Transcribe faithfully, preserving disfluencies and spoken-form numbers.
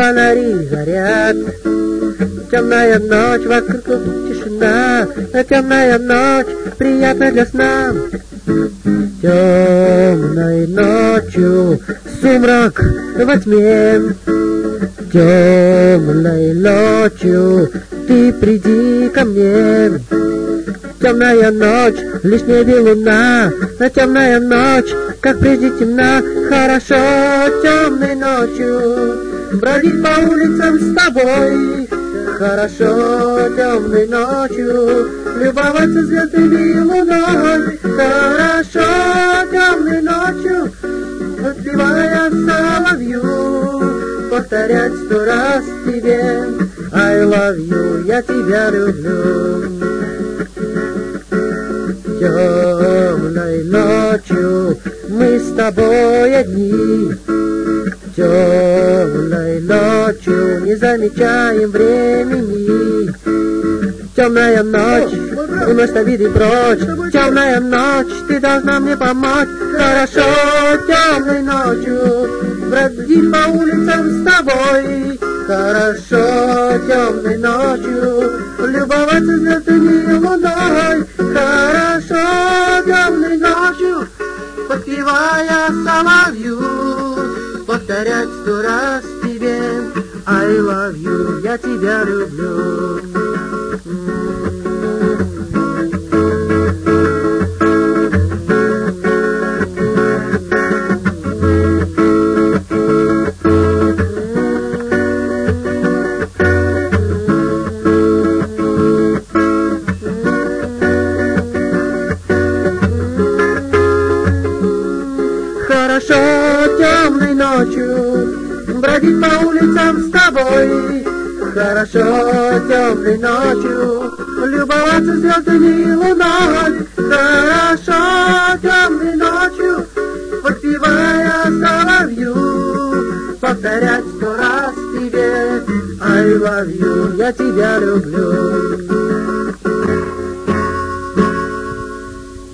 фонари горят. Темная ночь, вокруг тишина, темная ночь, приятна для сна. Темной ночью сумрак во тьме, темной ночью ты приди ко мне. Темная ночь, лишь небе луна, а темная ночь, как прежде темна. Хорошо темной ночью бродить по улицам с тобой. Хорошо темной ночью любоваться звездами и луной. Хорошо темной ночью, подпевая соловью, повторять сто раз тебе I love you, я тебя люблю. Темной ночью мы с тобой одни. Темной ночью не замечаем времени. Темная ночь, уносит обиды прочь. Темная ночь, ты должна мне помочь. Хорошо темной ночью бродить по улицам с тобой. Хорошо темной ночью любоваться звездами и луной. Хорошо темной ночью, подпевая соловью, повторять сто раз тебе I love you, я тебя люблю. Хорошо темной ночью бродить по улицам с тобой. Хорошо темной ночью любоваться звездами и луной. Хорошо темной ночью, подпевая соловью, повторять сто раз тебе I love you, я тебя люблю.